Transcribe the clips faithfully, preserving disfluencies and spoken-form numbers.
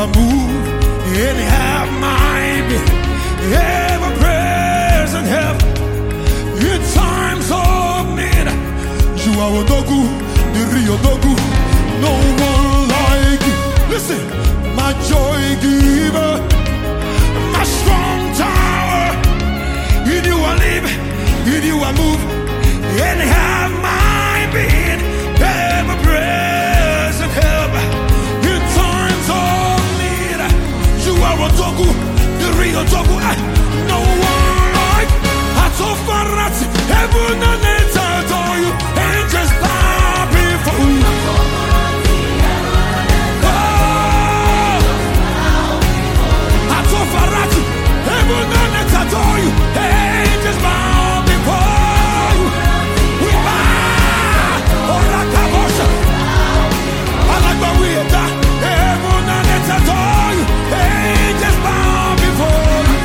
are moved and have my being. Ever present help in times of need. You are a dogu, the real dogu. No one like you. Listen, my joy giver, my strong tower. In you I live, in you I move, and have my being. Ever present help in times of need. You are a dogu, the real dogu. No one like Atofarat, heaven and earth adore you, angels bow before you. Atofarat, heaven and earth adore you, angels bow before you. We bow, Orakabosha, Alagbawieta, heaven and earth adore you, angels bow before you.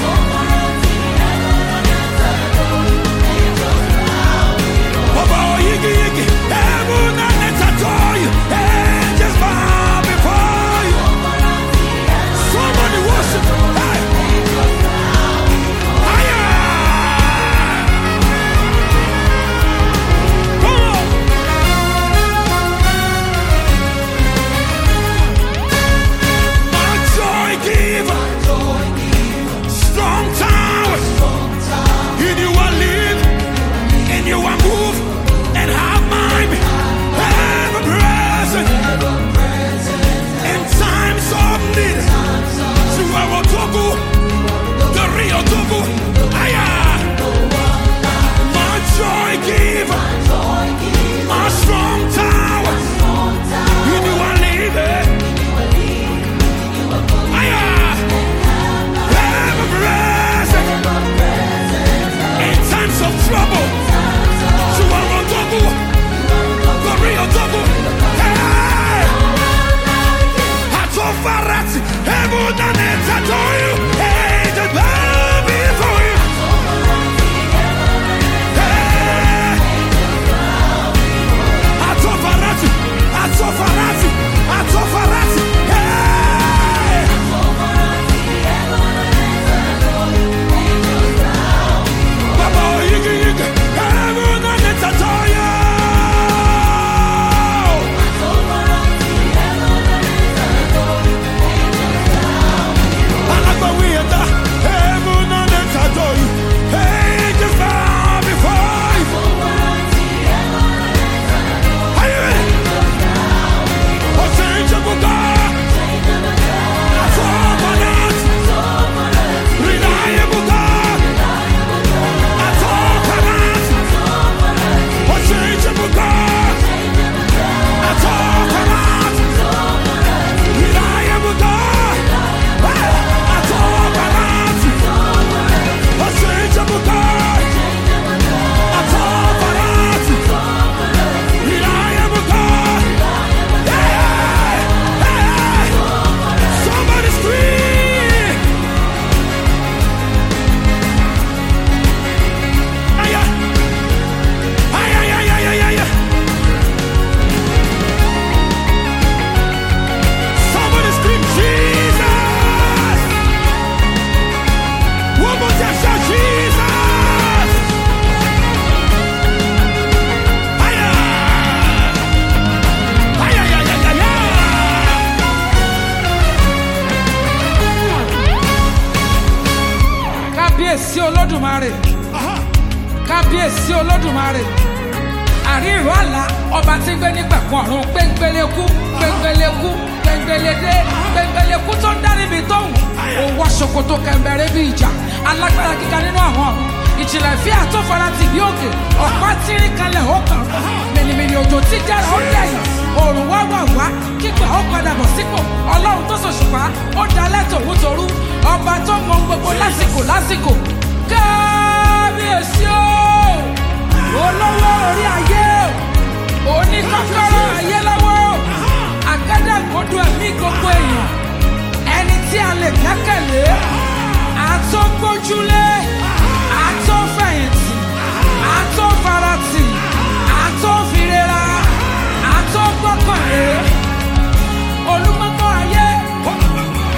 Baba, yigi yigi, heaven and earth adore you, angels bow before you. Somebody worship, hey. Higher. Come on. My joy giver, strong tower. In you I live, in you I move, and have my being. Ever present in times of need. You are a dogu, the real dogu. Aya, my joy giver, my strong tower. In you I live, aya, ever present in times of trouble. You are a dogu, the real dogu. Hey, Atofarat, heaven and earth adore you, angels bow before you. Hey, Atofarat, Atofarat, Atofarat. Hey, Baba, yigi yigi, heaven and earth adore you. Alagbawieta, heaven and earth adore you, angels bow before you. Are you ready? Unchangeable God, Atofarat, reliable God, Atofarat, unchangeable God, Atofarat, reliable God, Atofarat, unchangeable God, Atofarat, reliable God. Hey, hey, somebody scream! Aya, aya, aya, aya, aya. Somebody scream, Jesus! One more time, shout, Jesus! Aya, aya, aya, aya, aya. Kábíyèsí Olódùmarè, kábíyèsí Olódùmarè, àríró àlá ọba tí ń gbé nígbàkan ọ̀run, gbẹngbẹlẹ́kú gbẹngbẹlẹ́kú gbẹngbẹlẹ́dé gbẹngbẹlẹ́kú tó ń dá níbi tó wù. Òwò ṣòkòtò kẹ̀mbẹ̀rẹ̀ bí ìjà, alágbára gíga nínú àwọn ọ̀run, ìjìnlẹ̀ ìfẹ́ àtọ́fara ti bí òkè, ọ̀pá tírín kalẹ̀ ó kàn, mìnìmìnì òjò tí jára ó dẹ̀yìn, òòrùn wá wà wá kígbà ó padà bọ̀ sípò. Ọlọ́run tó ṣòṣùpá ó dalẹ̀ tòrútorú, ọba tó mọ gbogbo lásìkò lásìkò. Kábíyèsí o, olówó orí ayé o, oníkọ́kọ́rọ́ ayé lọ́wọ́ o, àgádágodo ẹ̀mí gbogbo èèyàn, ẹni tí a lè gbẹ́kẹ̀lé, àtọ́gbójúlé, àtọ́fẹ̀yìntì, àtọ́faratì, àtọ́fìrera, àtọ́gbọ́kànlé, olúmọ́gbọ́ ayé,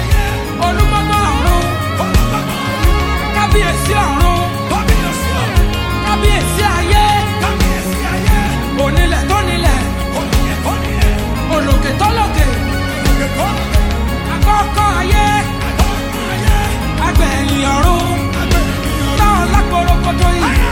porokoto yìí.